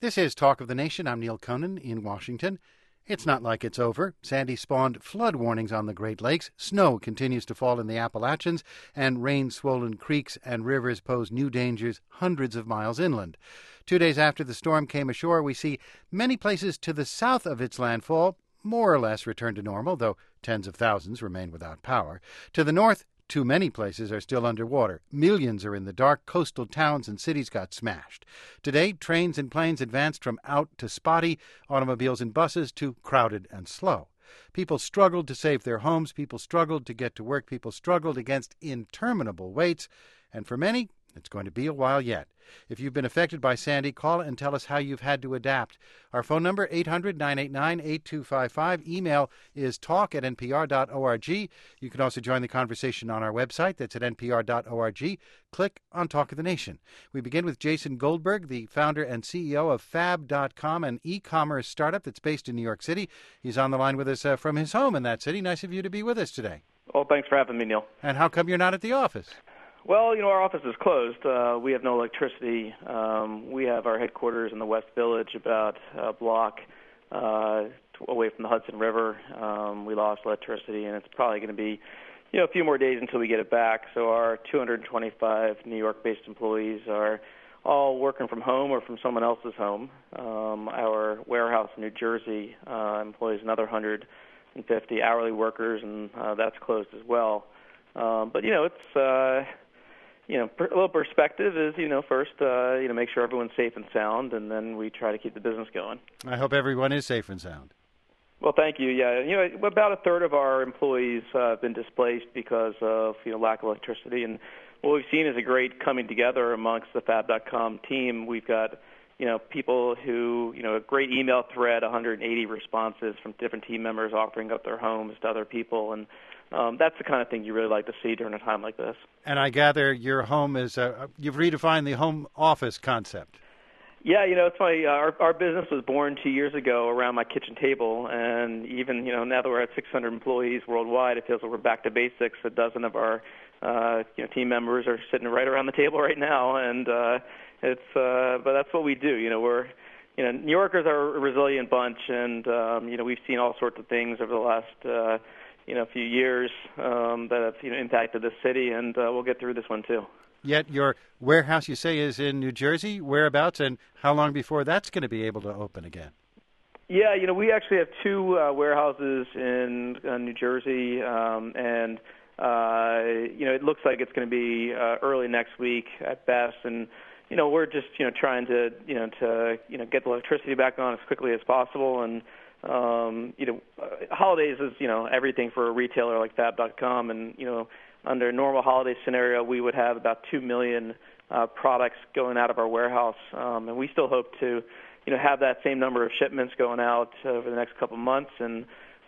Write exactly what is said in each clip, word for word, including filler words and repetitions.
This is Talk of the Nation. I'm Neil Conan in Washington. It's not like it's over. Sandy spawned flood warnings on the Great Lakes. Snow continues to fall in the Appalachians, and rain-swollen creeks and rivers pose new dangers hundreds of miles inland. Two days after the storm came ashore, we see many places to the south of its landfall more or less return to normal, though tens of thousands remain without power. To the north, too many places are still underwater. Millions are in the dark. Coastal towns and cities got smashed. Today, trains and planes advanced from out to spotty, automobiles and buses to crowded and slow. People struggled to save their homes. People struggled to get to work. People struggled against interminable waits. And for many, it's going to be a while yet. If you've been affected by Sandy, call and tell us how you've had to adapt. Our phone number, eight hundred, nine eight nine, eight two five five. Email is talk at n p r dot org. You can also join the conversation on our website. That's at n p r dot org. Click on Talk of the Nation. We begin with Jason Goldberg, the founder and C E O of fab dot com, an e-commerce startup that's based in New York City. He's on the line with us uh, from his home in that city. Nice of you to be with us today. Well, thanks for having me, Neil. And how come you're not at the office? Well, you know, our office is closed. Uh, we have no electricity. Um, we have our headquarters in the West Village, about a block uh, away from the Hudson River. Um, we lost electricity, and it's probably going to be, you know, a few more days until we get it back. So our two hundred twenty-five New York-based employees are all working from home or from someone else's home. Um, our warehouse in New Jersey uh, employs another one hundred fifty hourly workers, and uh, that's closed as well. Um, but, you know, it's... Uh, You know, a little perspective is, you know, first, uh, you know, make sure everyone's safe and sound, and then we try to keep the business going. I hope everyone is safe and sound. Well, thank you. Yeah, you know, about a third of our employees uh, have been displaced because of, you know, lack of electricity, and what we've seen is a great coming together amongst the fab dot com team. We've got, you know, people who, you know, a great email thread, one hundred eighty responses from different team members offering up their homes to other people, and Um, that's the kind of thing you really like to see during a time like this. And I gather your home is, uh, you've redefined the home office concept. Yeah, you know, it's funny. Uh, our, our business was born two years ago around my kitchen table, and even, you know, now that we're at six hundred employees worldwide, it feels like we're back to basics. A dozen of our, uh, you know, team members are sitting right around the table right now, and uh, it's, uh, but that's what we do. You know, we're, you know, New Yorkers are a resilient bunch, and um, you know, we've seen all sorts of things over the last. Uh, you know, a few years um, that have, you know, impacted the city, and uh, we'll get through this one, too. Yet your warehouse, you say, is in New Jersey. Whereabouts, and how long before that's going to be able to open again? Yeah, you know, we actually have two uh, warehouses in uh, New Jersey, um, and, uh, you know, it looks like it's going to be uh, early next week at best, and, you know, we're just, you know, trying to, you know, to, you know, get the electricity back on as quickly as possible, and, Um, you know, uh, holidays is, you know, everything for a retailer like fab dot com, and, you know, under a normal holiday scenario, we would have about two million uh, products going out of our warehouse, um, and we still hope to, you know, have that same number of shipments going out uh, over the next couple of months, and,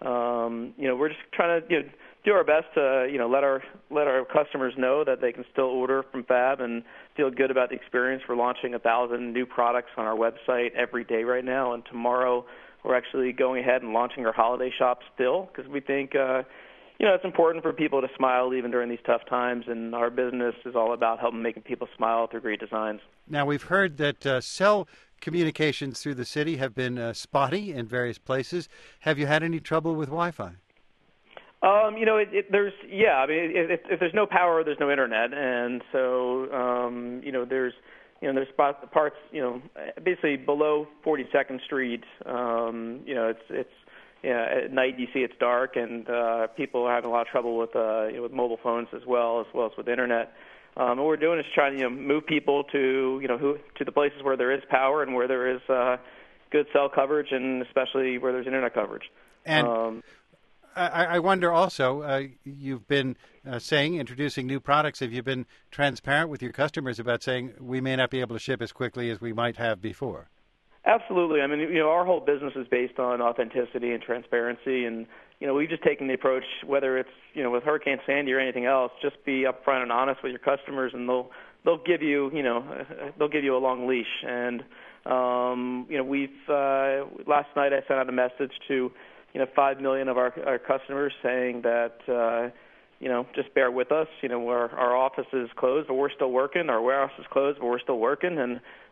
um, you know, we're just trying to, you know, do our best to, you know, let our let our customers know that they can still order from Fab and feel good about the experience. We're launching a thousand new products on our website every day right now, and tomorrow we're actually going ahead and launching our holiday shop still, because we think, uh, you know, it's important for people to smile even during these tough times, and our business is all about helping making people smile through great designs. Now, we've heard that uh, cell communications through the city have been uh, spotty in various places. Have you had any trouble with Wi-Fi? Um, you know, it, it, there's, yeah, I mean, if, if there's no power, there's no internet, and so, um, you know, there's, You know, there's spot, parts, you know, basically below forty-second Street. Um, you know, it's it's yeah, at night you see it's dark, and uh, people are having a lot of trouble with uh, you know, with mobile phones as well as well as with internet. Um, what we're doing is trying to, you know, move people to, you know, who, to the places where there is power and where there is uh, good cell coverage, and especially where there's internet coverage. And um, I, I wonder also, uh, you've been uh, saying, introducing new products. Have you been transparent with your customers about saying we may not be able to ship as quickly as we might have before? Absolutely. I mean, you know, our whole business is based on authenticity and transparency, and, you know, we've just taken the approach, whether it's, you know, with Hurricane Sandy or anything else, just be upfront and honest with your customers, and they'll they'll give you, you know, they'll give you a long leash. And, um, you know, we've uh, last night I sent out a message to, you know, five million of our, our customers saying that, uh, you know, just bear with us. You know, our, our office is closed, but we're still working. Our warehouse is closed, but we're still working. And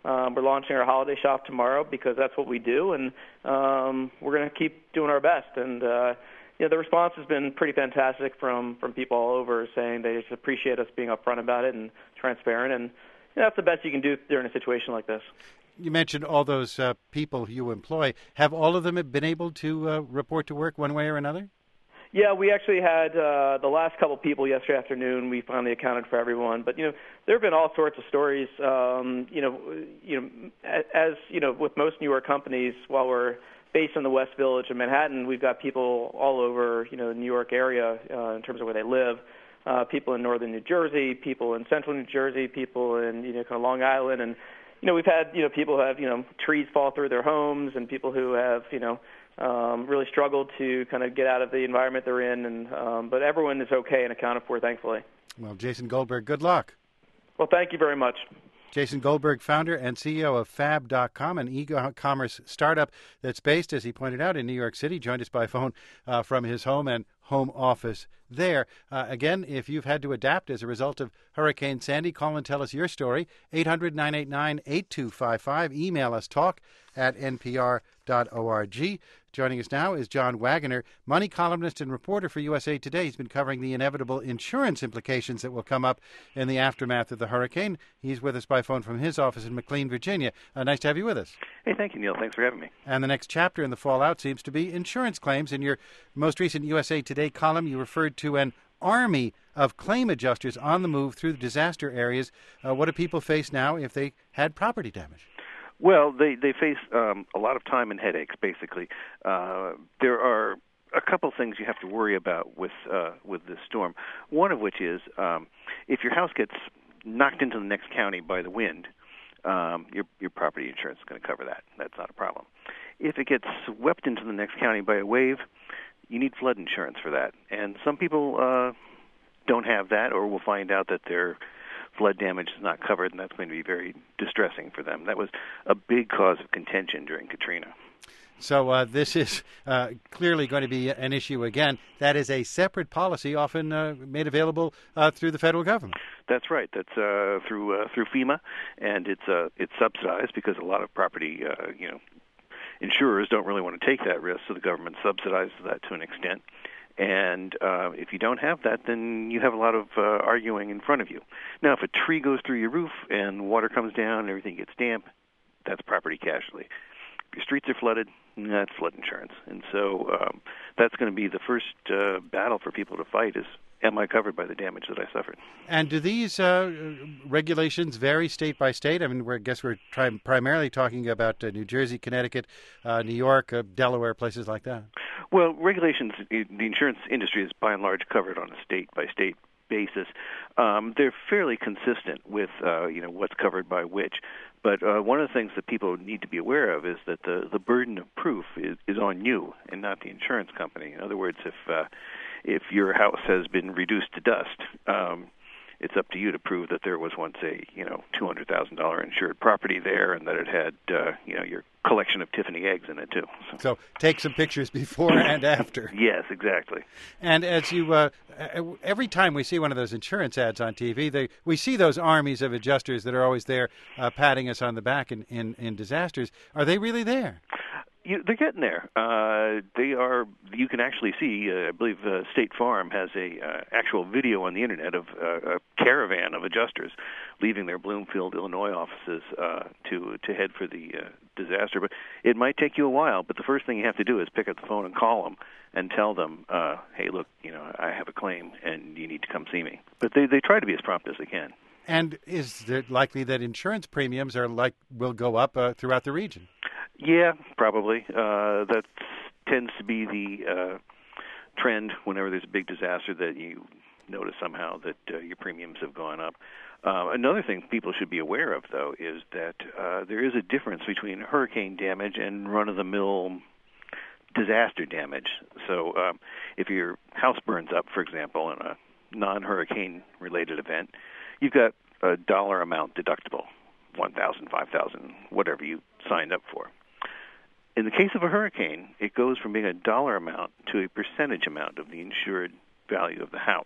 um, we're launching our holiday shop tomorrow because that's what we do, and um, we're going to keep doing our best. And uh, you know, the response has been pretty fantastic from from people all over, saying they just appreciate us being upfront about it and transparent, and you know, that's the best you can do during a situation like this. You mentioned all those uh, people you employ. Have all of them been able to uh, report to work one way or another? Yeah, we actually had uh, the last couple people yesterday afternoon. We finally accounted for everyone, but you know there have been all sorts of stories. Um, you know, you know, as you know, with most New York companies, while we're based in the West Village of Manhattan, we've got people all over you know the New York area uh, in terms of where they live. Uh, people in northern New Jersey, people in central New Jersey, people in you know kind of Long Island, and you know we've had you know people who have you know trees fall through their homes, and people who have you know. Um, really struggled to kind of get out of the environment they're in, and um, but everyone is okay and accounted for, thankfully. Well, Jason Goldberg, good luck. Well, thank you very much. Jason Goldberg, founder and C E O of Fab dot com, an e-commerce startup that's based, as he pointed out, in New York City, joined us by phone uh, from his home and home office there. Uh, again, if you've had to adapt as a result of Hurricane Sandy, call and tell us your story, eight hundred, nine eight nine, eight two five five. Email us, talk at n p r dot org. Joining us now is John Waggoner, money columnist and reporter for U S A Today. He's been covering the inevitable insurance implications that will come up in the aftermath of the hurricane. He's with us by phone from his office in McLean, Virginia. Uh, nice to have you with us. Hey, thank you, Neil. Thanks for having me. And the next chapter in the fallout seems to be insurance claims. In your most recent U S A Today column, you referred to an army of claim adjusters on the move through the disaster areas. Uh, what do people face now if they had property damage? Well, they, they face um, a lot of time and headaches, basically. Uh, there are a couple things you have to worry about with uh, with this storm, one of which is um, if your house gets knocked into the next county by the wind, um, your, your property insurance is going to cover that. That's not a problem. If it gets swept into the next county by a wave, you need flood insurance for that. And some people uh, don't have that, or will find out that their flood damage is not covered, and that's going to be very distressing for them. That was a big cause of contention during Katrina. So uh, this is uh, clearly going to be an issue again. That is a separate policy, often uh, made available uh, through the federal government. That's right. That's uh, through uh, through FEMA, and it's uh, it's subsidized because a lot of property, uh, you know, insurers don't really want to take that risk, so the government subsidizes that to an extent. And uh, if you don't have that, then you have a lot of uh, arguing in front of you. Now, if a tree goes through your roof and water comes down and everything gets damp, that's property casualty. If your streets are flooded, that's flood insurance. And so um, that's going to be the first uh, battle for people to fight is, am I covered by the damage that I suffered? And do these uh, regulations vary state by state? I mean, we're, I guess we're try- primarily talking about uh, New Jersey, Connecticut, uh, New York, uh, Delaware, places like that. Well, regulations, the insurance industry is by and large covered on a state-by-state basis. Um, they're fairly consistent with, uh, you know, what's covered by which. But uh, one of the things that people need to be aware of is that the, the burden of proof is, is on you and not the insurance company. In other words, if uh, if your house has been reduced to dust, um, it's up to you to prove that there was once a, you know, two hundred thousand dollars insured property there and that it had, uh, you know, your collection of Tiffany eggs in it, too. So, so take some pictures before and after. Yes, exactly. And as you, uh, every time we see one of those insurance ads on T V, they, we see those armies of adjusters that are always there uh, patting us on the back in, in, in disasters. Are they really there? You, they're getting there. Uh, they are. You can actually see. Uh, I believe uh, State Farm has a uh, actual video on the internet of uh, a caravan of adjusters leaving their Bloomfield, Illinois offices uh, to to head for the uh, disaster. But it might take you a while. But the first thing you have to do is pick up the phone and call them and tell them, uh, "Hey, look, you know, I have a claim and you need to come see me." But they they try to be as prompt as they can. And is it likely that insurance premiums are like will go up uh, throughout the region? Yeah, probably. Uh, that tends to be the uh, trend whenever there's a big disaster, that you notice somehow that uh, your premiums have gone up. Uh, another thing people should be aware of, though, is that uh, there is a difference between hurricane damage and run-of-the-mill disaster damage. So um, if your house burns up, for example, in a non-hurricane related event, you've got a dollar amount deductible, one thousand dollars, five thousand dollars, whatever you signed up for. In the case of a hurricane, it goes from being a dollar amount to a percentage amount of the insured value of the house.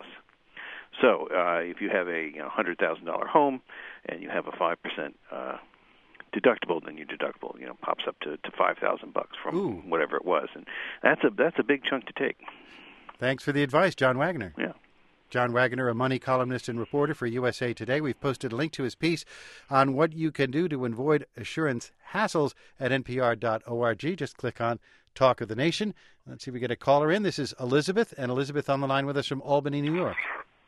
So uh, if you have a you know, one hundred thousand dollars home and you have a five percent uh, deductible, then your deductible, you know, pops up to, to five thousand bucks from Ooh. whatever it was, and that's a that's a big chunk to take. Thanks for the advice, John Wagner. Yeah. John Wagner, a money columnist and reporter for U S A Today. We've posted a link to his piece on what you can do to avoid assurance hassles at N P R dot org. Just click on Talk of the Nation. Let's see if we get a caller in. This is Elizabeth, and Elizabeth on the line with us from Albany, New York.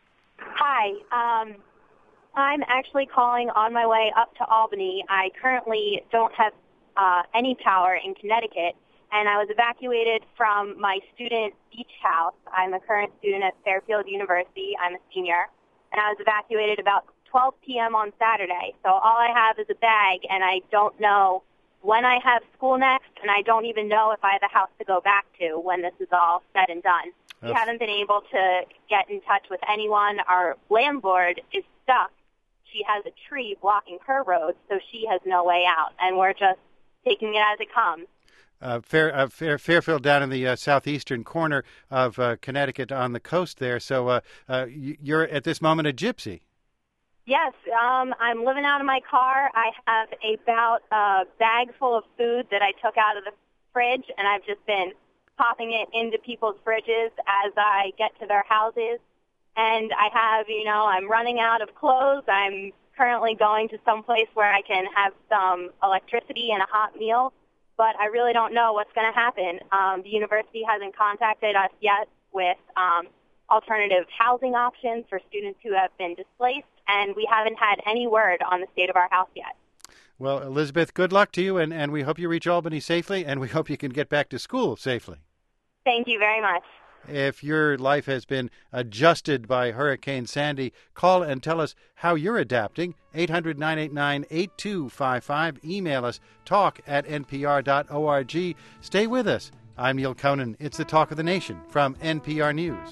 Hi. Um, I'm actually calling on my way up to Albany. I currently don't have uh, any power in Connecticut, and I was evacuated from my student beach house. I'm a current student at Fairfield University. I'm a senior, and I was evacuated about twelve p.m. on Saturday. So all I have is a bag, and I don't know when I have school next, and I don't even know if I have a house to go back to when this is all said and done. We haven't been able to get in touch with anyone. Our landlord is stuck. She has a tree blocking her road, so she has no way out, and we're just taking it as it comes. Uh, Fair, uh, Fair, Fairfield down in the uh, southeastern corner of uh, Connecticut on the coast there. So uh, uh, you're at this moment a gypsy. Yes, um, I'm living out of my car. I have about a bag full of food that I took out of the fridge, and I've just been popping it into people's fridges as I get to their houses. And I have, you know, I'm running out of clothes. I'm currently going to some place where I can have some electricity and a hot meal, but I really don't know what's going to happen. Um, the university hasn't contacted us yet with um, alternative housing options for students who have been displaced, and we haven't had any word on the state of our house yet. Well, Elizabeth, good luck to you, and, and we hope you reach Albany safely, and we hope you can get back to school safely. Thank you very much. If your life has been adjusted by Hurricane Sandy, call and tell us how you're adapting. eight hundred, nine eight nine, eight two five five. Email us, talk at N P R dot org. Stay with us. I'm Neil Conan. It's the Talk of the Nation from N P R News.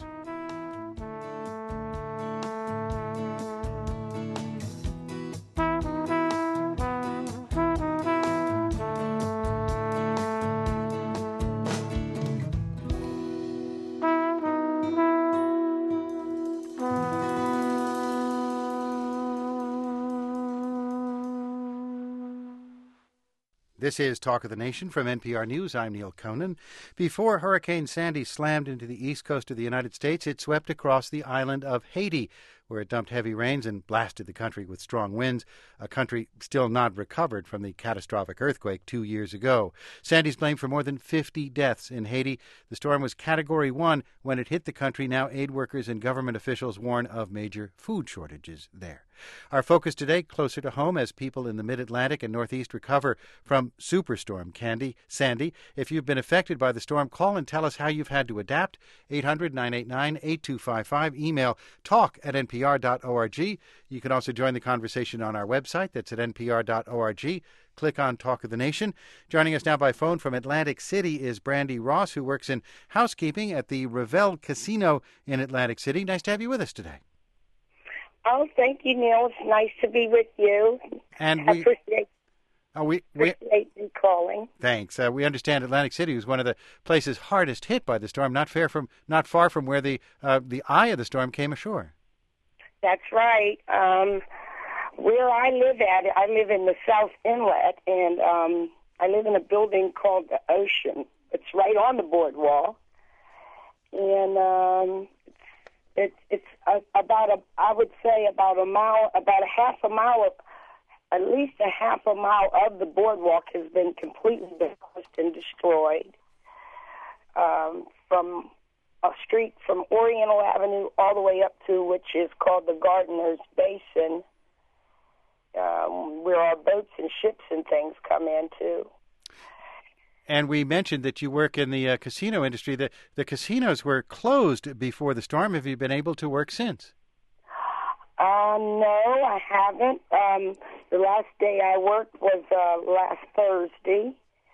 This is Talk of the Nation from N P R News. I'm Neil Conan. Before Hurricane Sandy slammed into the east coast of the United States, it swept across the island of Haiti, where it dumped heavy rains and blasted the country with strong winds, a country still not recovered from the catastrophic earthquake two years ago. Sandy's blamed for more than fifty deaths in Haiti. The storm was Category one when it hit the country. Now aid workers and government officials warn of major food shortages there. Our focus today, closer to home, as people in the Mid-Atlantic and Northeast recover from Superstorm Candy, Sandy. If you've been affected by the storm, call and tell us how you've had to adapt. eight hundred, nine eight nine, eight two five five. Email talk at N P R dot org. You can also join the conversation on our website. That's at N P R dot org. Click on Talk of the Nation. Joining us now by phone from Atlantic City is Brandy Ross, who works in housekeeping at the Revel Casino in Atlantic City. Nice to have you with us today. Oh, thank you, Neil. It's nice to be with you. And I we appreciate, uh, we, we appreciate you calling. Thanks. Uh, we understand Atlantic City was one of the places hardest hit by the storm, not far from not far from where the uh, the eye of the storm came ashore. That's right. Um, where I live at, I live in the South Inlet, and um, I live in a building called the Ocean. It's right on the boardwalk, and um, it's it's a, about a I would say about a mile, about a half a mile, of, at least a half a mile of the boardwalk has been completely demolished and destroyed. Um, from a street from Oriental Avenue all the way up to which is called the Gardener's Basin, um, where our boats and ships and things come into. And we mentioned that you work in the uh, casino industry. The, the casinos were closed before the storm. Have you been able to work since? Uh, no, I haven't. Um, the last day I worked was uh, last Thursday.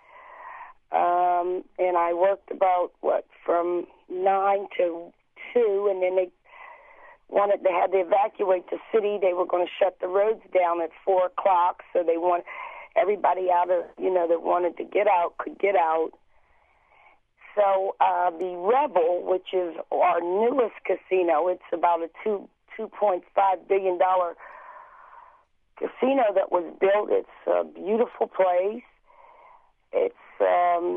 Um, and I worked about, what, from nine to two, and then they wanted, they had to evacuate the city. They were going to shut the roads down at four o'clock, so they want everybody out of, you know, that wanted to get out could get out. So uh, the Rebel, which is our newest casino, it's about a two two point five billion dollar casino that was built. It's a beautiful place. It's um,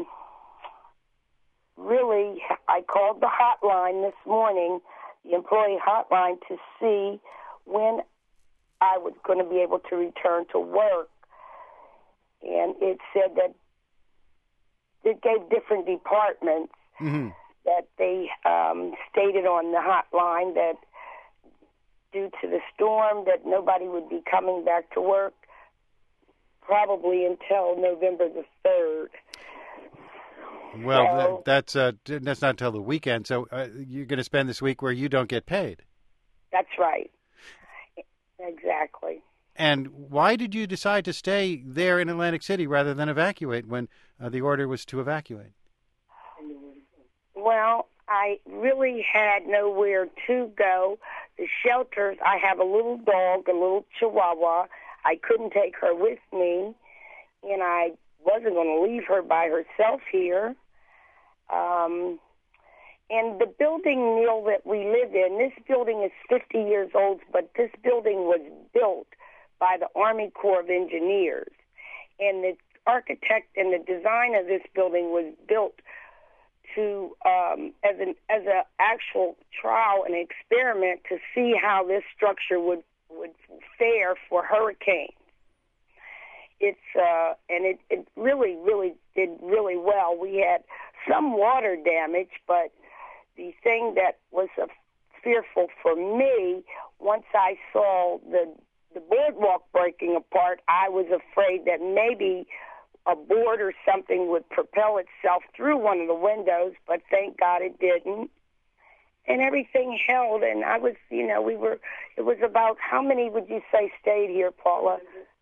really, I called the hotline this morning, the employee hotline, to see when I was going to be able to return to work. And it said that it gave different departments Mm-hmm. that they um, stated on the hotline that due to the storm that nobody would be coming back to work probably until November the third. Well, So- that, that's uh, that's not until the weekend. So uh, you're going to spend this week where you don't get paid. That's right. Exactly. And why did you decide to stay there in Atlantic City rather than evacuate when uh, the order was to evacuate? Well, I really had nowhere to go. The shelters, I have a little dog, a little Chihuahua. I couldn't take her with me, and I wasn't going to leave her by herself here. Um, and the building, Neil, that we live in, this building is fifty years old, but this building was built by the Army Corps of Engineers. And the architect and the design of this building was built to um, as an as an actual trial and experiment to see how this structure would would fare for hurricanes. It's uh, and it, it really really did really well. We had some water damage, but the thing that was uh, fearful for me, once I saw the the boardwalk breaking apart, I was afraid that maybe a board or something would propel itself through one of the windows, but thank God it didn't. And everything held, and I was, you know, we were, it was about, how many would you say stayed here, Paula?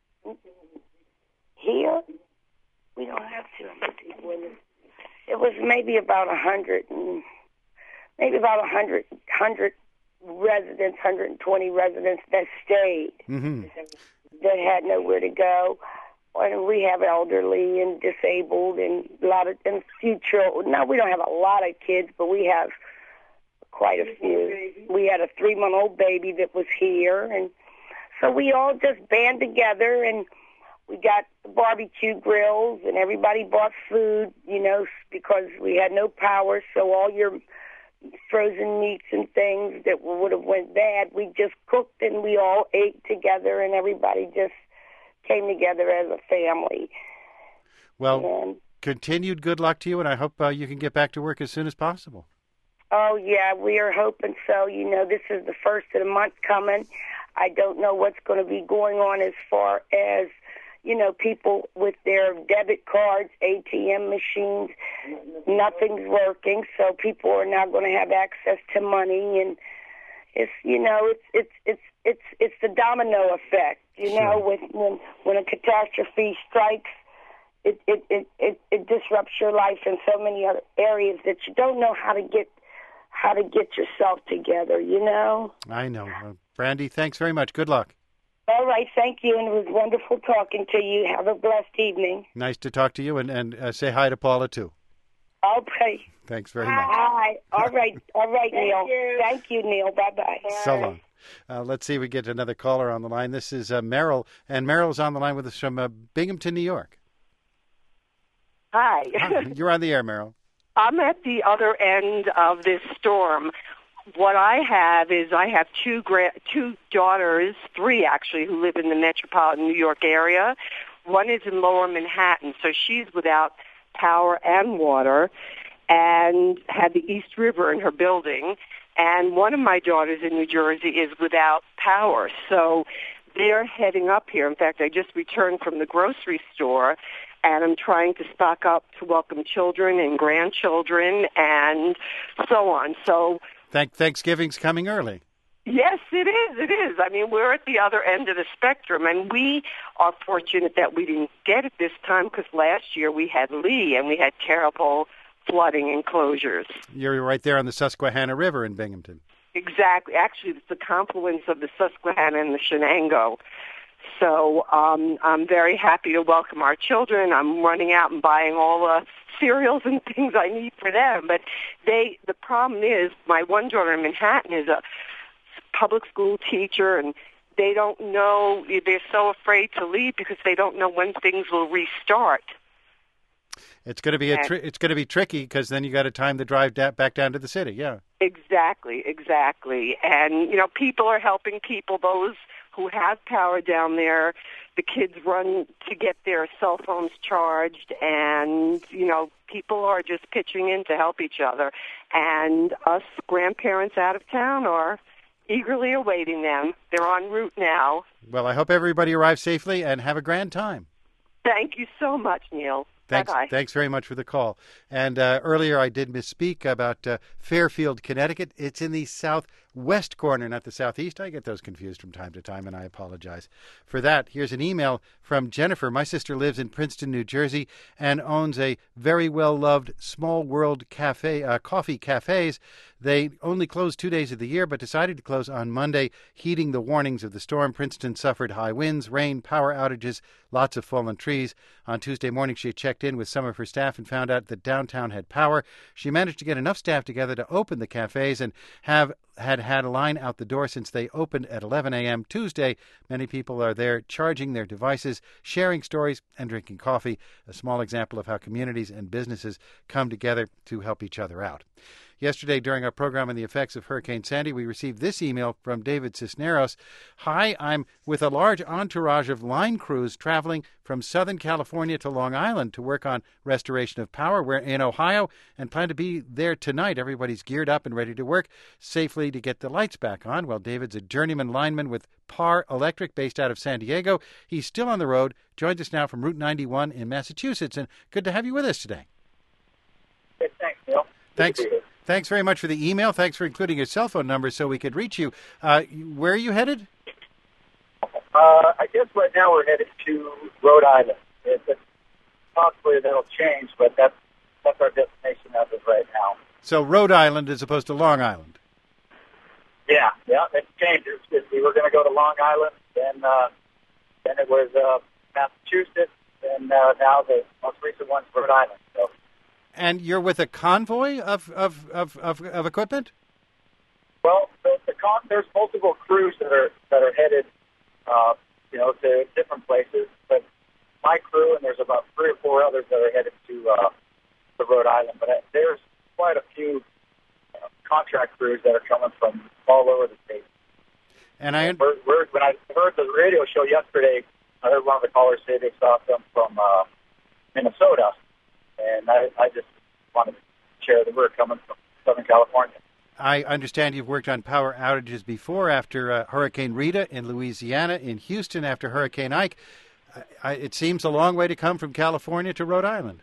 Here? We don't have too many people in this. It was maybe about a hundred, and maybe about a hundred, hundred residents, one hundred twenty residents that stayed, Mm-hmm. that had nowhere to go. And we have elderly and disabled and a lot of and few children. No, we don't have a lot of kids, but we have quite a few. We had a three-month-old baby that was here, and so we all just band together, and we got the barbecue grills, and everybody bought food, you know, because we had no power. So all your frozen meats and things that would have went bad, we just cooked, and we all ate together, and everybody just came together as a family. Well, And, continued good luck to you, and I hope uh, you can get back to work as soon as possible. oh, yeah, we are hoping so. You know, this is the first of the month coming. I don't know what's going to be going on as far as, you know, people with their debit cards, A T M machines. Nothing's working, so people are now going to have access to money, and it's, you know, it's it's it's it's it's the domino effect. You Sure. know, with when when a catastrophe strikes, it it, it it it disrupts your life in so many other areas that you don't know how to get how to get yourself together. You know. I know. Uh, Brandy, thanks very much. Good luck. All right, thank you, and it was wonderful talking to you. Have a blessed evening. Nice to talk to you, and, and uh, say hi to Paula, too. Okay. Thanks very much. Hi. All right. All right, Thank Neil. you. Thank you, Neil. Bye-bye. So long. Uh, let's see if we get another caller on the line. This is uh, Merrill, and Merrill's on the line with us from uh, Binghamton, New York. Hi. Hi. You're on the air, Merrill. I'm at the other end of this storm. What I have is I have two gra- two daughters, three actually, who live in the metropolitan New York area. One is in Lower Manhattan, so she's without power and water and had the East River in her building. And one of my daughters in New Jersey is without power. So they're heading up here. In fact, I just returned from the grocery store, and I'm trying to stock up to welcome children and grandchildren and so on. So Thank Thanksgiving's coming early. yes, it is. It is. I mean, we're at the other end of the spectrum, and we are fortunate that we didn't get it this time because last year we had Lee and we had terrible flooding and closures. You're right there on the Susquehanna River in Binghamton. Exactly. Actually, it's the confluence of the Susquehanna and the Shenango. So um, I'm very happy to welcome our children. I'm running out and buying all the cereals and things I need for them. But they, the problem is, my one daughter in Manhattan is a public school teacher, and they don't know, they're so afraid to leave because they don't know when things will restart. It's going to be a tri- it's going to be tricky because then you got to time the drive da- back down to the city. Yeah. Exactly, exactly. And, you know, people are helping people, those who have power down there. The kids run to get their cell phones charged, and, you know, people are just pitching in to help each other. And us grandparents out of town are eagerly awaiting them. They're en route now. Well, I hope everybody arrives safely and have a grand time. Thank you so much, Neil. Thanks, Bye-bye. thanks very much for the call. And uh, earlier I did misspeak about uh, Fairfield, Connecticut. It's in the southwest corner, not the southeast. I get those confused from time to time, and I apologize for that. Here's an email from Jennifer. My sister lives in Princeton, New Jersey, and owns a very well-loved Small World cafe, uh, coffee cafes. They only close two days of the year, but decided to close on Monday, heeding the warnings of the storm. Princeton suffered high winds, rain, power outages, lots of fallen trees. On Tuesday morning, she checked in with some of her staff and found out that downtown had power. She managed to get enough staff together to open the cafes and have had had a line out the door since they opened at eleven a.m. Tuesday. Many people are there charging their devices, sharing stories, and drinking coffee. A small example of how communities and businesses come together to help each other out. Yesterday, during our program on the effects of Hurricane Sandy, we received this email from David Cisneros. Hi, I'm with a large entourage of line crews traveling from Southern California to Long Island to work on restoration of power. We're in Ohio and plan to be there tonight. Everybody's geared up and ready to work safely to get the lights back on. Well, David's a journeyman lineman with P A R Electric based out of San Diego. He's still on the road, joins us now from Route ninety-one in Massachusetts, and good to have you with us today. Hey, thanks, Neil. Thanks. Thanks very much for the email. Thanks for including your cell phone number so we could reach you. Uh, where are you headed? Uh, I guess right now we're headed to Rhode Island. It, it, possibly that'll change, but that's that's our destination as of right now. So Rhode Island as opposed to Long Island. Yeah, yeah, it's changed. It's, it's, we were going to go to Long Island, then uh, then it was uh, Massachusetts, and uh, now the most recent one's Rhode Island. So. And you're with a convoy of of, of, of, of equipment? Well, the, the con- there's multiple crews that are that are headed, uh, you know, to different places. But my crew and there's about three or four others that are headed to uh, to Rhode Island. But uh, there's quite a few uh, contract crews that are coming from all over the state. And I and we're, we're, when I heard the radio show yesterday, I heard one of the callers say they saw them from uh, Minnesota. And I, I just wanted to share that we're coming from Southern California. I understand you've worked on power outages before after uh, Hurricane Rita in Louisiana, in Houston after Hurricane Ike. I, it seems a long way to come from California to Rhode Island.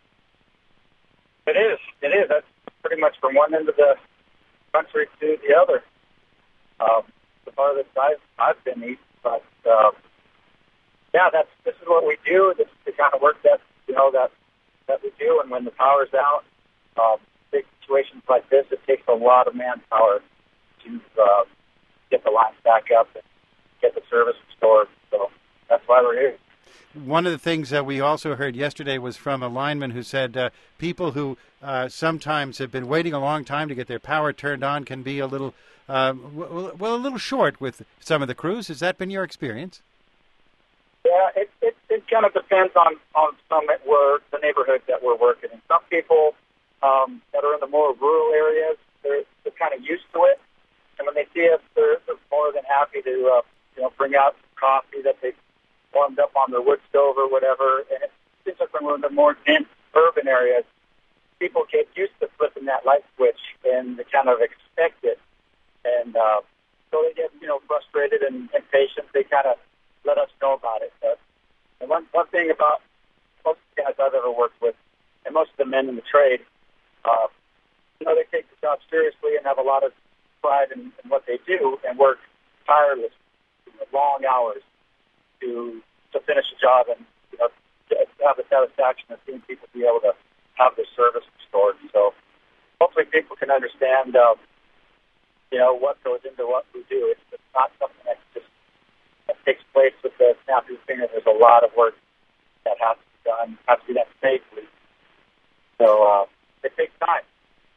It is. It is. That's pretty much from one end of the country to the other. Um, the farthest I've, I've been east. But, uh, yeah, that's this is what we do. This is the kind of work that, you know, that that we do, and when the power's out, um, big situations like this, it takes a lot of manpower to uh, get the lines back up and get the service restored. So that's why we're here. One of the things that we also heard yesterday was from a lineman who said uh, people who uh, sometimes have been waiting a long time to get their power turned on can be a little, uh, well, well, a little short with some of the crews. Has that been your experience? Yeah, it, it, it kind of depends on, on some where the neighborhoods that we're working in. Some people um, that are in the more rural areas, they're, they're kind of used to it. And when they see us, they're, they're more than happy to uh, you know, bring out some coffee that they warmed up on their wood stove or whatever. And it seems like when we're in the more dense urban areas, people get used to flipping that light switch and they kind of expect it. And uh, so they get, you know, frustrated and impatient. They kind of let us know about it. But and one one thing about most of the guys I've ever worked with, and most of the men in the trade, uh, you know, they take the job seriously and have a lot of pride in, in what they do and work tirelessly, you know, long hours to to finish a job and, you know, to have the satisfaction of seeing people be able to have their service restored. So hopefully people can understand, uh, you know, what goes into what we do. It's, it's not something that just that takes place with the snap of your finger. There's a lot of work that has to be done, has to be done safely. So uh, it takes time.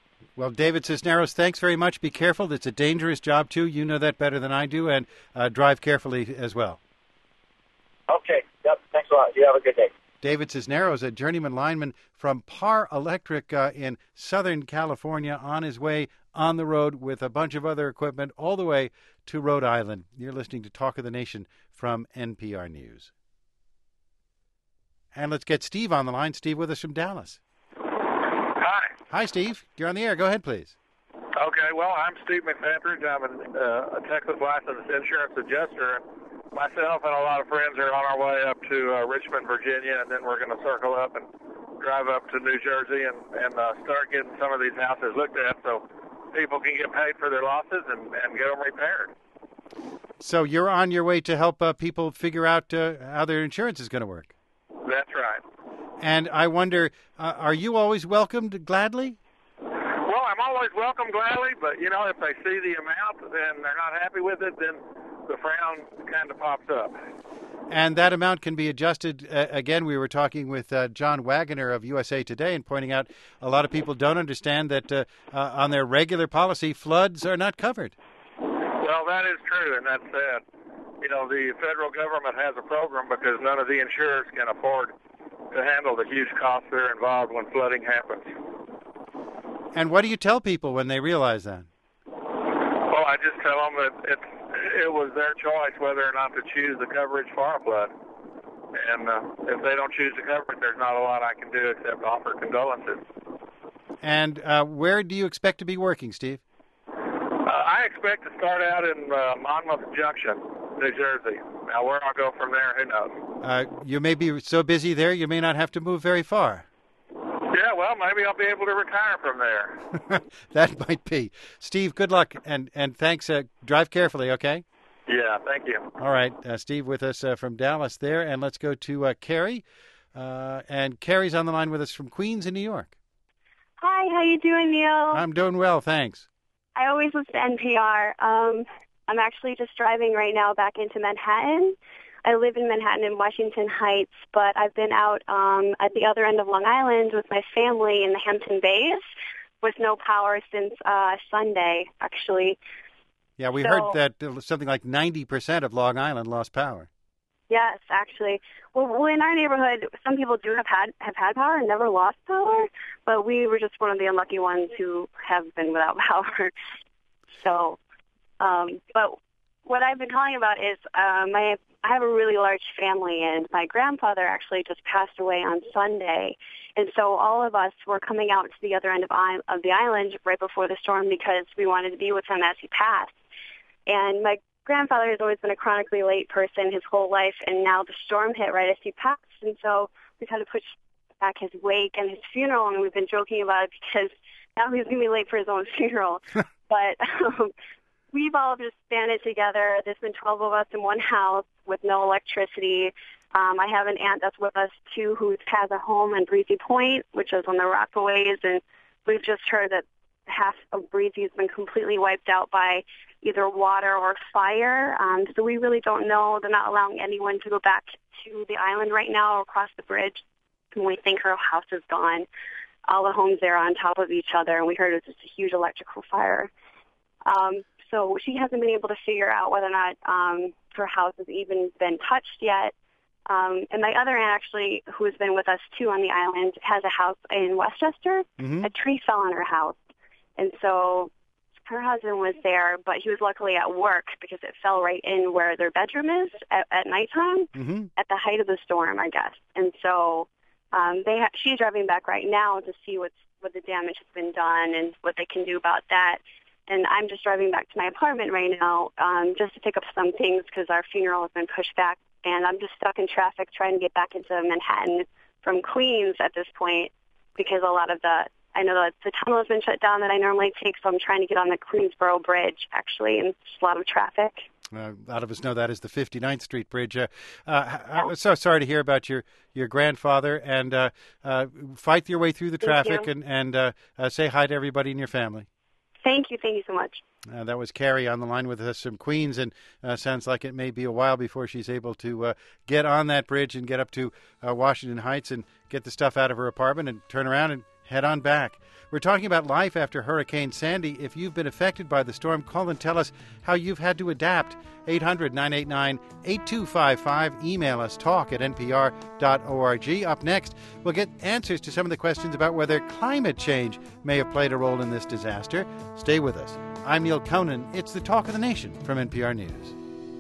Well, David Cisneros, thanks very much. Be careful. It's a dangerous job, too. You know that better than I do. And uh, drive carefully as well. Okay. Yep. Thanks a lot. You have a good day. David Cisneros, a journeyman lineman from Par Electric uh, in Southern California, on his way on the road with a bunch of other equipment all the way to Rhode Island. You're listening to Talk of the Nation from N P R News. And let's get Steve on the line. Steve with us from Dallas. Hi. Hi, Steve. You're on the air. Go ahead, please. Okay, well, I'm Steve McPetridge. I'm an, uh, a Texas licensed insurance adjuster. Myself and a lot of friends are on our way up to uh, Richmond, Virginia, and then we're going to circle up and drive up to New Jersey and, and uh, start getting some of these houses looked at so people can get paid for their losses and, and get them repaired. So you're on your way to help uh, people figure out uh, how their insurance is going to work. That's right. And I wonder, uh, are you always welcomed gladly? Well, I'm always welcome gladly, but, you know, if they see the amount and they're not happy with it, then the frown kind of pops up. And that amount can be adjusted. Uh, again, we were talking with uh, John Wagoner of U S A Today and pointing out a lot of people don't understand that uh, uh, on their regular policy, floods are not covered. Well, that is true, and that's sad. You know, the federal government has a program because none of the insurers can afford to handle the huge costs that are involved when flooding happens. And what do you tell people when they realize that? Well, I just tell them that it's, it was their choice whether or not to choose the coverage for a flood. And uh, if they don't choose the coverage, there's not a lot I can do except offer condolences. And uh, where do you expect to be working, Steve? Uh, I expect to start out in uh, Monmouth Junction, New Jersey. Now, where I'll go from there, who knows? Uh, you may be so busy there, you may not have to move very far. Yeah, well, maybe I'll be able to retire from there. That might be. Steve, good luck, and, and thanks. Uh, drive carefully, okay? Yeah, thank you. All right, uh, Steve with us uh, from Dallas there, and let's go to uh, Carrie. Uh, and Carrie's on the line with us from Queens in New York. Hi, how you doing, Neil? I'm doing well, thanks. I always listen to N P R. Um, I'm actually just driving right now back into Manhattan. I live in Manhattan in Washington Heights, but I've been out um, at the other end of Long Island with my family in the Hampton Bays with no power since uh, Sunday, actually. Yeah, we so, heard that something like ninety percent of Long Island lost power. Yes, actually. Well, well, in our neighborhood, some people do have had have had power and never lost power, but we were just one of the unlucky ones who have been without power. So, um, but what I've been calling about is uh, my I have a really large family, and my grandfather actually just passed away on Sunday, and so all of us were coming out to the other end of, I- of the island right before the storm because we wanted to be with him as he passed. And my grandfather has always been a chronically late person his whole life, and now the storm hit right as he passed, and so we've had to push back his wake and his funeral, and we've been joking about it because now he's going to be late for his own funeral. But um, we've all just banded together. There's been twelve of us in one house with no electricity. Um, I have an aunt that's with us, too, who has a home in Breezy Point, which is on the Rockaways, and we've just heard that half of Breezy has been completely wiped out by either water or fire. Um, so we really don't know. They're not allowing anyone to go back to the island right now or across the bridge. And we think her house is gone. All the homes there are on top of each other, and we heard it was just a huge electrical fire. Um, so she hasn't been able to figure out whether or not um, her house has even been touched yet. Um, and my other aunt, actually, who has been with us, too, on the island, has a house in Westchester. Mm-hmm. A tree fell on her house. And so her husband was there, but he was luckily at work because it fell right in where their bedroom is at, at nighttime, mm-hmm. at the height of the storm, I guess. And so um, they ha- she's driving back right now to see what's, what the damage has been done and what they can do about that. And I'm just driving back to my apartment right now um, just to pick up some things because our funeral has been pushed back. And I'm just stuck in traffic trying to get back into Manhattan from Queens at this point because a lot of the, I know that the tunnel has been shut down that I normally take, so I'm trying to get on the Queensboro Bridge, actually, and there's a lot of traffic. Uh, a lot of us know that is the fifty-ninth Street Bridge. Uh, uh, I'm so sorry to hear about your, your grandfather, and uh, uh, fight your way through the traffic and, and uh, uh, say hi to everybody in your family. Thank you. Thank you so much. Uh, that was Carrie on the line with us from Queens, and uh, sounds like it may be a while before she's able to uh, get on that bridge and get up to uh, Washington Heights and get the stuff out of her apartment and turn around and head on back. We're talking about life after Hurricane Sandy. If you've been affected by the storm, call and tell us how you've had to adapt. eight hundred, nine eight nine, eight two five five. Email us, talk at n p r dot org. Up next, we'll get answers to some of the questions about whether climate change may have played a role in this disaster. Stay with us. I'm Neil Conan. It's the Talk of the Nation from N P R News.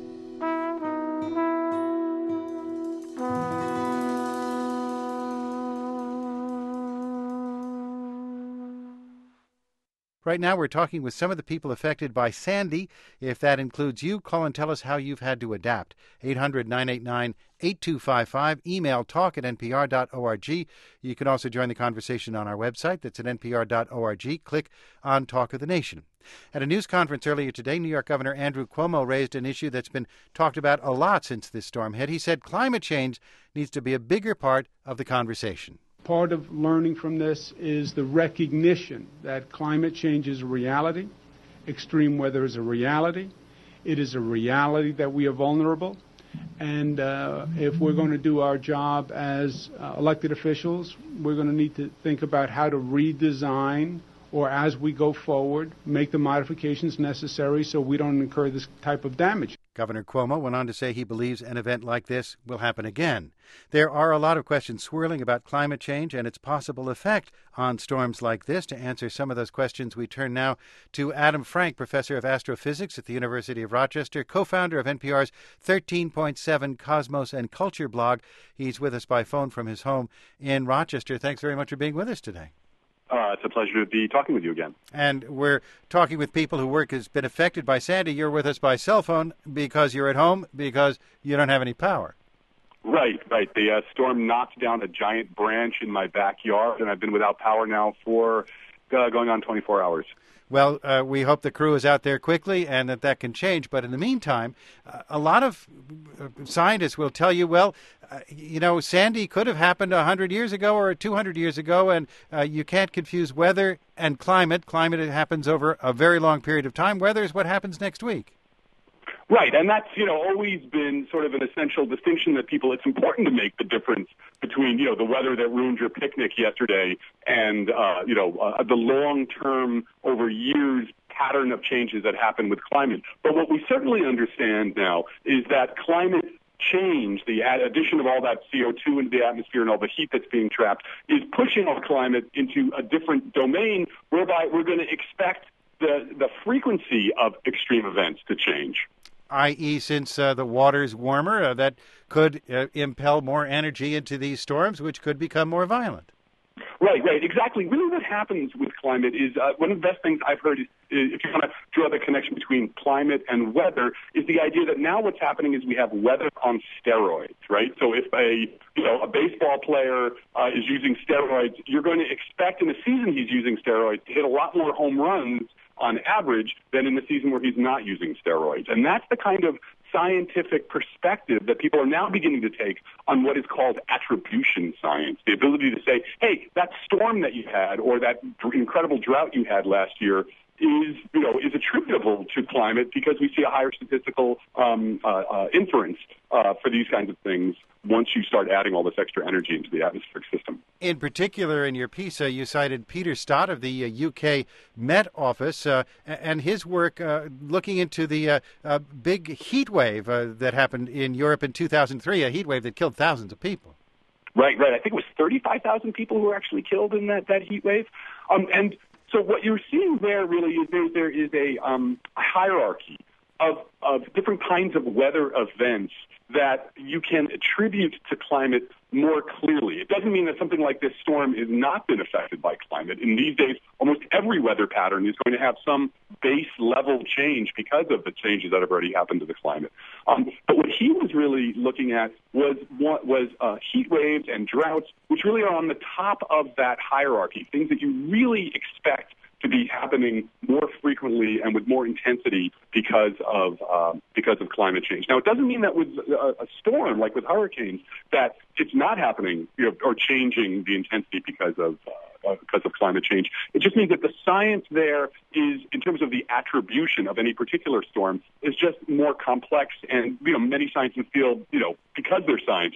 Right now, we're talking with some of the people affected by Sandy. If that includes you, call and tell us how you've had to adapt. eight hundred, nine eight nine, eight two five five. Email talk at n p r dot org. You can also join the conversation on our website. That's at n p r dot org. Click on Talk of the Nation. At a news conference earlier today, New York Governor Andrew Cuomo raised an issue that's been talked about a lot since this storm hit. He said climate change needs to be a bigger part of the conversation. Part of learning from this is the recognition that climate change is a reality, extreme weather is a reality, it is a reality that we are vulnerable, and uh, if we're going to do our job as uh, elected officials, we're going to need to think about how to redesign or, as we go forward, make the modifications necessary so we don't incur this type of damage. Governor Cuomo went on to say he believes an event like this will happen again. There are a lot of questions swirling about climate change and its possible effect on storms like this. To answer some of those questions, we turn now to Adam Frank, professor of astrophysics at the University of Rochester, co-founder of N P R's thirteen point seven Cosmos and Culture blog. He's with us by phone from his home in Rochester. Thanks very much for being with us today. Uh, it's a pleasure to be talking with you again. And we're talking with people whose work has been affected by Sandy. You're with us by cell phone because you're at home, because you don't have any power. Right, right. The uh, storm knocked down a giant branch in my backyard, and I've been without power now for uh, going on twenty-four hours. Well, uh, we hope the crew is out there quickly and that that can change. But in the meantime, uh, a lot of scientists will tell you, well, uh, you know, Sandy could have happened one hundred years ago or two hundred years ago, and uh, you can't confuse weather and climate. Climate happens over a very long period of time. Weather is what happens next week. Right, and that's, you know, always been sort of an essential distinction that people, it's important to make the difference between, you know, the weather that ruined your picnic yesterday and, uh, you know, uh, the long-term, over years, pattern of changes that happen with climate. But what we certainly understand now is that climate change, the addition of all that C O two into the atmosphere and all the heat that's being trapped, is pushing our climate into a different domain whereby we're going to expect the, the frequency of extreme events to change. that is, since uh, the water's warmer, uh, that could uh, impel more energy into these storms, which could become more violent. Right, right, exactly. Really what happens with climate is, uh, one of the best things I've heard is, is, if you want to draw the connection between climate and weather, is the idea that now what's happening is we have weather on steroids, right? So if a, you know, a baseball player uh, is using steroids, you're going to expect in the season he's using steroids to hit a lot more home runs on average than in the season where he's not using steroids. And that's the kind of scientific perspective that people are now beginning to take on what is called attribution science, the ability to say, hey, that storm that you had or that incredible drought you had last year is, you know, is attributable to climate because we see a higher statistical um, uh, uh, inference uh, for these kinds of things once you start adding all this extra energy into the atmospheric system. In particular, in your piece, uh, you cited Peter Stott of the uh, U K Met Office uh, and his work uh, looking into the uh, uh, big heat wave uh, that happened in Europe in two thousand three, a heat wave that killed thousands of people. Right, right. I think it was thirty-five thousand people who were actually killed in that, that heat wave. Um, and so what you're seeing there really is there, there is a, um, a hierarchy of, of different kinds of weather events that you can attribute to climate more clearly. It doesn't mean that something like this storm has not been affected by climate. In these days, almost every weather pattern is going to have some base level change because of the changes that have already happened to the climate. Um, but what he was really looking at was was uh, heat waves and droughts, which really are on the top of that hierarchy, things that you really expect to be happening more frequently and with more intensity because of uh, because of climate change. Now, it doesn't mean that with a, a storm, like with hurricanes, that it's not happening, you know, or changing the intensity because of uh, because of climate change. It just means that the science there is, in terms of the attribution of any particular storm, is just more complex. And you know, many scientists feel, you know, because they're scientists,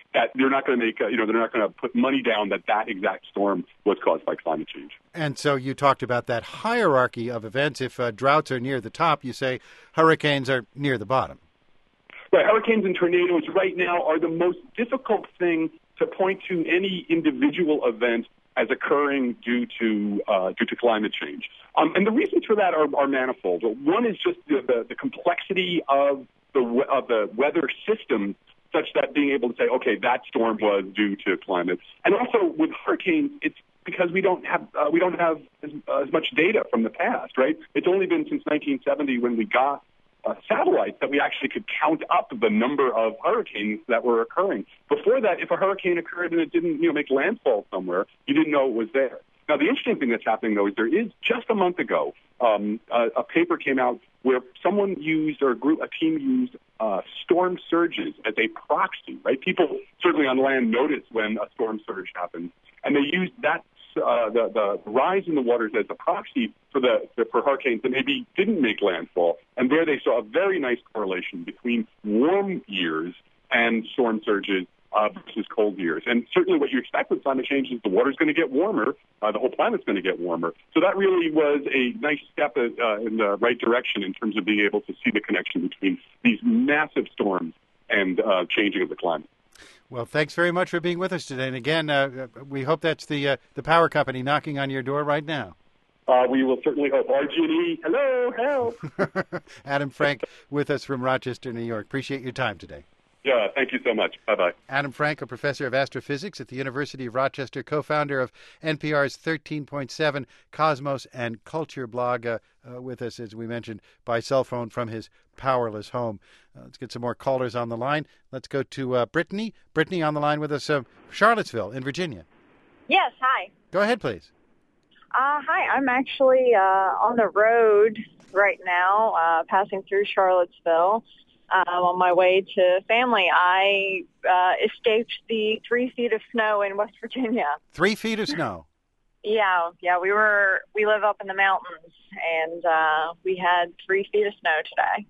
that they're not going to make, uh, you know, they're not going to put money down that that exact storm was caused by climate change. And so you talked about that hierarchy of events. If uh, droughts are near the top, you say hurricanes are near the bottom. Right, hurricanes and tornadoes right now are the most difficult thing to point to any individual event as occurring due to uh, due to climate change. Um, and the reasons for that are, are manifold. One is just the, the, the complexity of the of the weather system, such that being able to say, okay, that storm was due to climate. And also with hurricanes, it's because we don't have uh, we don't have as, uh, as much data from the past, right? It's only been since nineteen seventy when we got uh, satellites that we actually could count up the number of hurricanes that were occurring. Before that, if a hurricane occurred and it didn't, you know, make landfall somewhere, you didn't know it was there. Now, the interesting thing that's happening, though, is there is, just a month ago, um, a, a paper came out where someone used, or a group, a team used uh, storm surges as a proxy, right? People certainly on land notice when a storm surge happens, and they used that, uh, the, the rise in the waters as a proxy for the for hurricanes that maybe didn't make landfall. And there they saw a very nice correlation between warm years and storm surges Uh, versus cold years. And certainly what you expect with climate change is the water's going to get warmer, uh, the whole planet's going to get warmer. So that really was a nice step uh, in the right direction in terms of being able to see the connection between these massive storms and uh, changing of the climate. Well, thanks very much for being with us today. And again, uh, we hope that's the uh, the power company knocking on your door right now. Uh, we will certainly hope. R G and E, hello, help. Adam Frank with us from Rochester, New York. Appreciate your time today. Yeah, thank you so much. Bye-bye. Adam Frank, a professor of astrophysics at the University of Rochester, co-founder of N P R's thirteen point seven Cosmos and Culture blog, uh, uh, with us, as we mentioned, by cell phone from his powerless home. Uh, let's get some more callers on the line. Let's go to uh, Brittany. Brittany on the line with us from Charlottesville in Virginia. Yes, hi. Go ahead, please. Uh, hi, I'm actually uh, on the road right now, uh, passing through Charlottesville. Um, on my way to family, I uh, escaped the three feet of snow in West Virginia. Three feet of snow? Yeah, yeah. We were we live up in the mountains, and uh, we had three feet of snow today.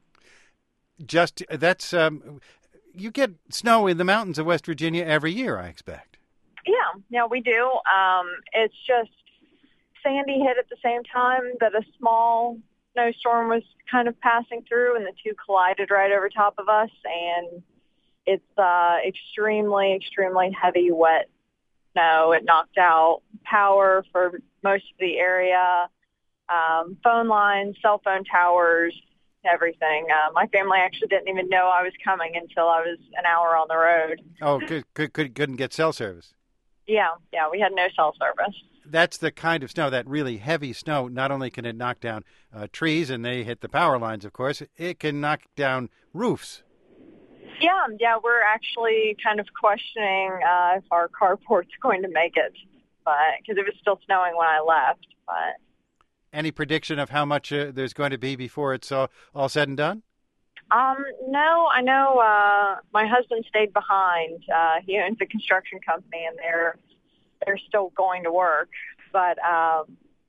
Just that's um, you get snow in the mountains of West Virginia every year, I expect. Yeah, yeah, we do. Um, it's just Sandy hit at the same time that a small snowstorm was kind of passing through, and the two collided right over top of us, and it's uh, extremely, extremely heavy, wet snow. It knocked out power for most of the area, um, phone lines, cell phone towers, everything. Uh, my family actually didn't even know I was coming until I was an hour on the road. Oh, good, good, good, couldn't get cell service. Yeah, yeah, we had no cell service. That's the kind of snow, that really heavy snow. Not only can it knock down uh, trees, and they hit the power lines, of course, it can knock down roofs. Yeah, yeah, we're actually kind of questioning uh, if our carport's going to make it, but because it was still snowing when I left. But any prediction of how much uh, there's going to be before it's all, all said and done? Um, no, I know uh, my husband stayed behind. Uh, he owns a construction company, and they're they're still going to work. But um,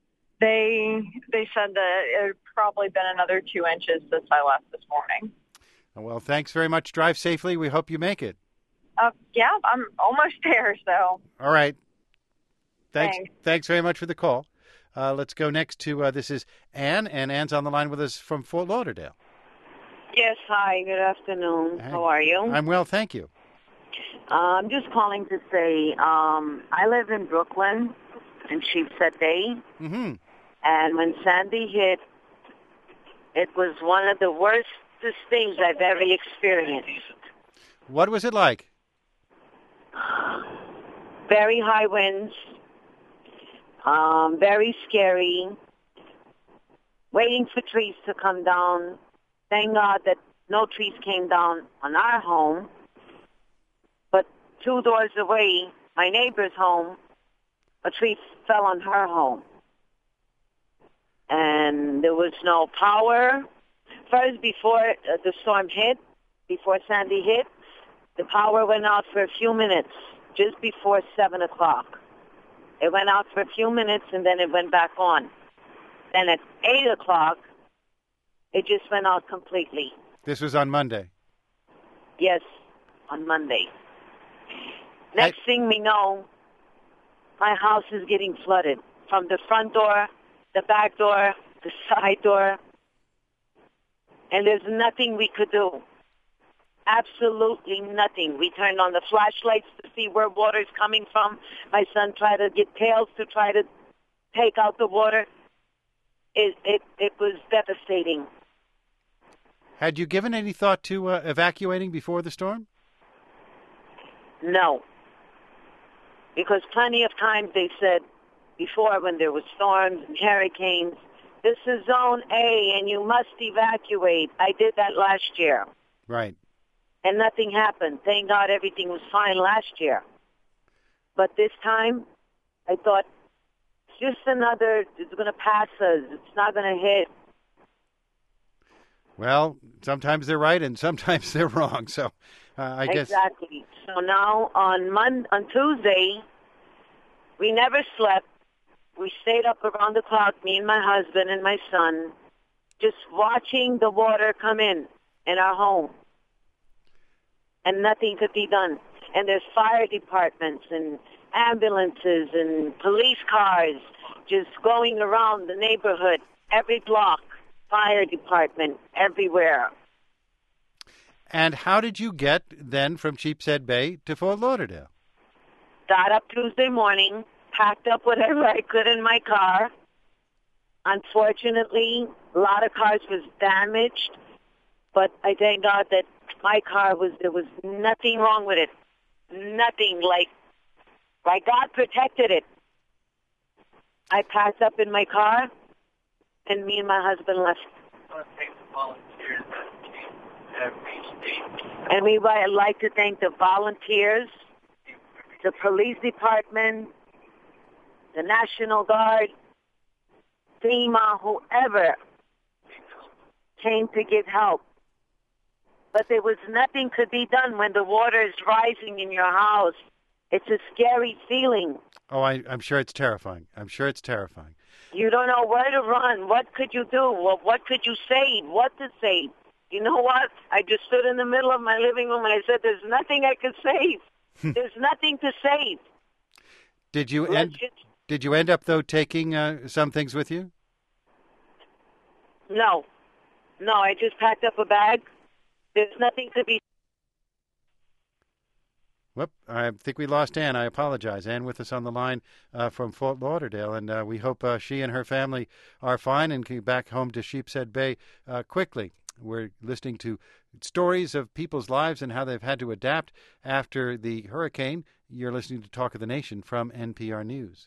they they said that it had probably been another two inches since I left this morning. Well, thanks very much. Drive safely. We hope you make it. Uh, yeah, I'm almost there, so. All right. Thanks. Thanks, thanks very much for the call. Uh, let's go next to, uh, this is Ann, and Ann's on the line with us from Fort Lauderdale. Yes, hi, good afternoon. How are you? I'm well, thank you. Uh, I'm just calling to say um, I live in Brooklyn, in Sheepshead Bay, mm-hmm. and when Sandy hit, it was one of the worst things I've ever experienced. What was it like? Very high winds, um, very scary, waiting for trees to come down. Thank God that no trees came down on our home. But two doors away, my neighbor's home, a tree fell on her home. And there was no power. First, before uh, the storm hit, before Sandy hit, the power went out for a few minutes, just before seven o'clock. It went out for a few minutes, and then it went back on. Then at eight o'clock, it just went out completely. This was on Monday? Yes, on Monday. Next I... thing we know, my house is getting flooded from the front door, the back door, the side door, and there's nothing we could do. Absolutely nothing. We turned on the flashlights to see where water's coming from. My son tried to get pails to try to take out the water. It it, it was devastating. Had you given any thought to uh, evacuating before the storm? No. Because plenty of times they said before when there was storms and hurricanes, this is zone A and you must evacuate. I did that last year. Right. And nothing happened. Thank God everything was fine last year. But this time, I thought, it's just another, it's going to pass us. It's not going to hit. Well, sometimes they're right and sometimes they're wrong. So uh, I exactly. guess. Exactly. So now on Monday, on Tuesday, we never slept. We stayed up around the clock, me and my husband and my son, just watching the water come in in our home. And nothing could be done. And there's fire departments and ambulances and police cars just going around the neighborhood, every block, fire department, everywhere. And how did you get then from Sheepshead Bay to Fort Lauderdale? Got up Tuesday morning, packed up whatever I could in my car. Unfortunately, a lot of cars was damaged, but I thank God that my car was, there was nothing wrong with it. Nothing, like, like God protected it. I packed up in my car, and me and my husband left. I want to thank the volunteers that came every state. And we would like to thank the volunteers, the police department, the National Guard, FEMA, whoever came to give help. But there was nothing could be done when the water is rising in your house. It's a scary feeling. Oh, I, I'm sure it's terrifying. I'm sure it's terrifying. You don't know where to run. What could you do? What, what could you save? What to save? You know what? I just stood in the middle of my living room and I said, there's nothing I could save. There's nothing to save. Did you end, just... Did you end up, though, taking uh, some things with you? No. No, I just packed up a bag. There's nothing to be. Whoop, I think we lost Ann. I apologize. Ann with us on the line uh, from Fort Lauderdale, and uh, we hope uh, she and her family are fine and can get back home to Sheepshead Bay uh, quickly. We're listening to stories of people's lives and how they've had to adapt after the hurricane. You're listening to Talk of the Nation from N P R News.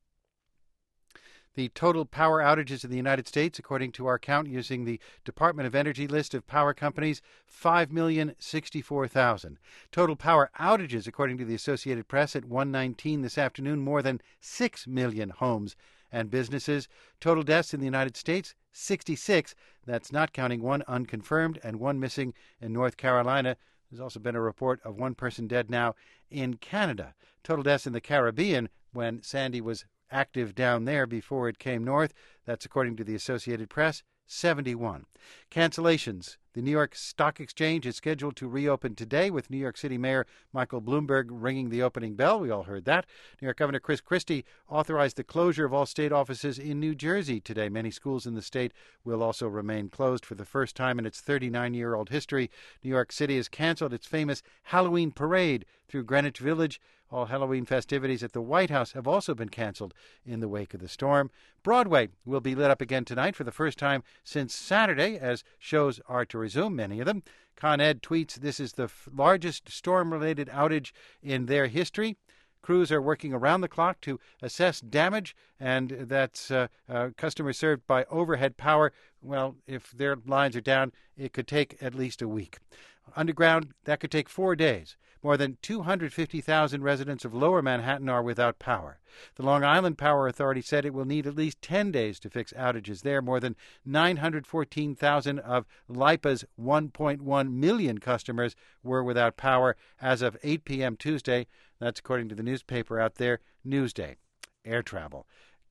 The total power outages in the United States, according to our count using the Department of Energy list of power companies, five million sixty-four thousand. Total power outages, according to the Associated Press, at one nineteen this afternoon, more than six million homes and businesses. Total deaths in the United States, sixty-six. That's not counting one unconfirmed and one missing in North Carolina. There's also been a report of one person dead now in Canada. Total deaths in the Caribbean when Sandy was active down there before it came north. That's according to the Associated Press, seventy-one. Cancellations. The New York Stock Exchange is scheduled to reopen today with New York City Mayor Michael Bloomberg ringing the opening bell. We all heard that. New York Governor Chris Christie authorized the closure of all state offices in New Jersey today. Many schools in the state will also remain closed for the first time in its thirty-nine-year-old history. New York City has canceled its famous Halloween parade through Greenwich Village. All Halloween festivities at the White House have also been canceled in the wake of the storm. Broadway will be lit up again tonight for the first time since Saturday, as shows are to resume, many of them. Con Ed tweets, this is the f- largest storm-related outage in their history. Crews are working around the clock to assess damage, and that's uh, uh, customers served by overhead power. Well, if their lines are down, it could take at least a week. Underground, that could take four days. More than two hundred fifty thousand residents of Lower Manhattan are without power. The Long Island Power Authority said it will need at least ten days to fix outages there. More than nine hundred fourteen thousand of LIPA's one point one million customers were without power as of eight p.m. Tuesday. That's according to the newspaper out there, Newsday. Air travel.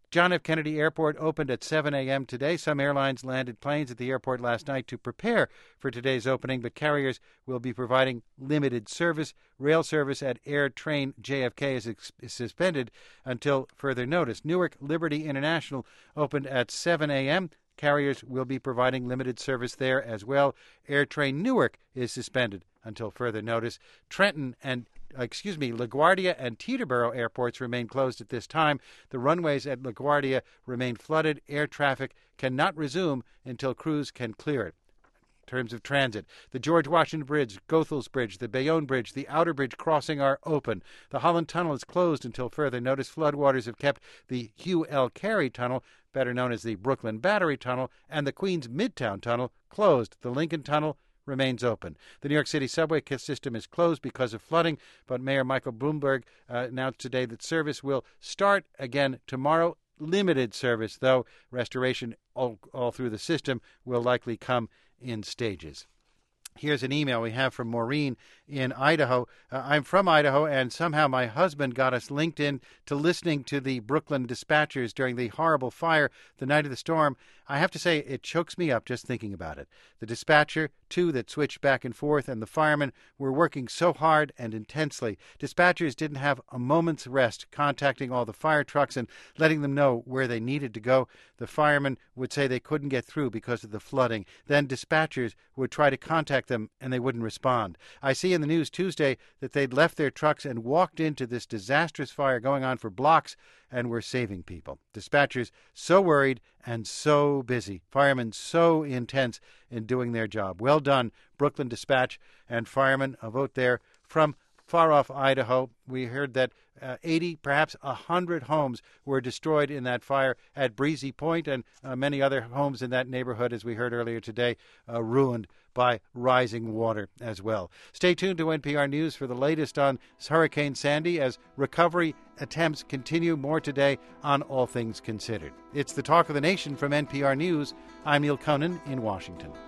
John F. Kennedy Airport opened at seven a.m. today. Some airlines landed planes at the airport last night to prepare for today's opening, but carriers will be providing limited service. Rail service at Air Train J F K is, ex- is suspended until further notice. Newark Liberty International opened at seven a.m. Carriers will be providing limited service there as well. Air Train Newark is suspended until further notice. Trenton and Excuse me, LaGuardia and Teterboro airports remain closed at this time. The runways at LaGuardia remain flooded. Air traffic cannot resume until crews can clear it. In terms of transit, the George Washington Bridge, Goethals Bridge, the Bayonne Bridge, the Outer Bridge crossing are open. The Holland Tunnel is closed until further notice. Floodwaters have kept the Hugh L. Carey Tunnel, better known as the Brooklyn Battery Tunnel, and the Queens Midtown Tunnel closed. The Lincoln Tunnel remains open. The New York City subway system is closed because of flooding, but Mayor Michael Bloomberg uh, announced today that service will start again tomorrow. Limited service, though. Restoration all, all through the system will likely come in stages. Here's an email we have from Maureen in Idaho. Uh, I'm from Idaho, and somehow my husband got us linked in to listening to the Brooklyn dispatchers during the horrible fire the night of the storm. I have to say, it chokes me up just thinking about it. The dispatcher, two that switched back and forth, and the firemen were working so hard and intensely. Dispatchers didn't have a moment's rest, contacting all the fire trucks and letting them know where they needed to go. The firemen would say they couldn't get through because of the flooding. Then dispatchers would try to contact them, and they wouldn't respond. I see in the news Tuesday that they'd left their trucks and walked into this disastrous fire going on for blocks and were saving people. Dispatchers so worried and so busy. Firemen so intense in doing their job. Well done, Brooklyn Dispatch and firemen. A vote there from far-off Idaho. We heard that uh, eighty, perhaps one hundred homes were destroyed in that fire at Breezy Point, and uh, many other homes in that neighborhood, as we heard earlier today, uh, ruined by rising water as well. Stay tuned to N P R News for the latest on Hurricane Sandy as recovery attempts continue. More today on All Things Considered. It's the Talk of the Nation from N P R News. I'm Neil Conan in Washington.